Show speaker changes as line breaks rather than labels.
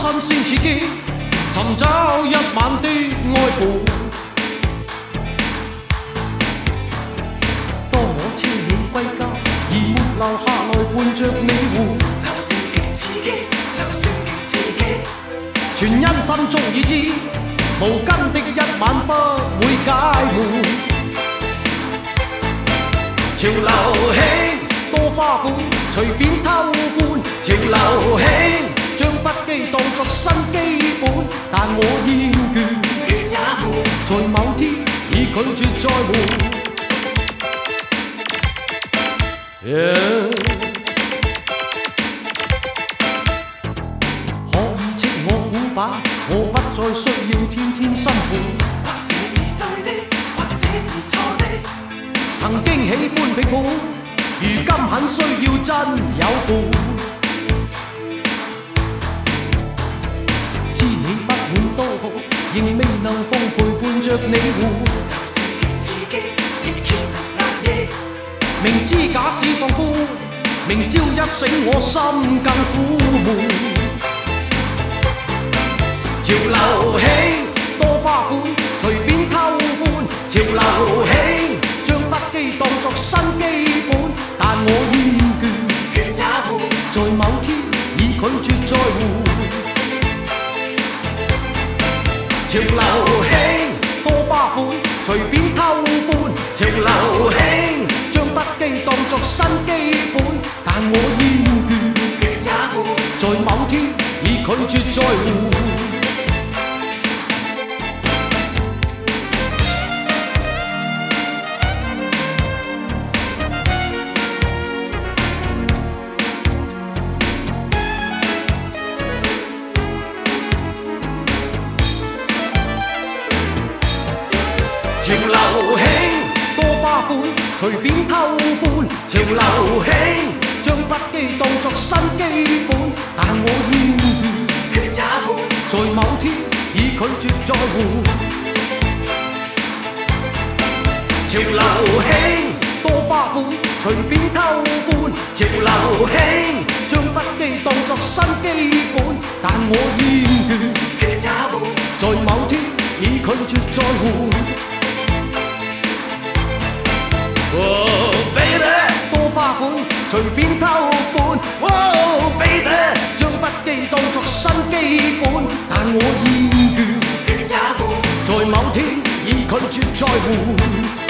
新鮮刺激，尋找一晚的愛伴。當我車你歸家，而沒留下來伴着你活，就算極刺激，就算極刺激，全因心中已知，無根的一晚不會解悶。潮流興多花款，隨便偷歡。潮流興將不羈當作新基本，但我厭倦，倦也悶，在某天已拒絕再換。可以斥我古板，我不再需要天天辛苦。或者是對的，或者是錯的。曾經喜歡批判，如今很需要真有伴。知你不滿都好，仍未能奉陪伴着你活。就算極刺激，亦竭能壓抑。明知假使放寬，明朝一醒我心更苦悶。潮流興多花款，隨便偷歡。潮流興將不羈當作新基本，但我厭倦，倦也悶，在某天已拒絕再換。潮流興多花款，隨便偷歡。潮流興將不羈當作新基本，但我厭倦，倦也悶，在某天已拒絕再換。潮流興多花款，隨便偷歡。潮流興將不羈當作新基本，但我厭倦，倦也悶，在某天已拒絕再換。潮流興多花款，隨便偷歡。潮流興將不羈當作新基本，但我厭倦，倦也悶，在某天已拒絕再換。Oh baby， 多花款，隨便偷歡。Oh baby， 將不羈當作新基本，但我厭倦，倦也悶，在某天已拒絕再換。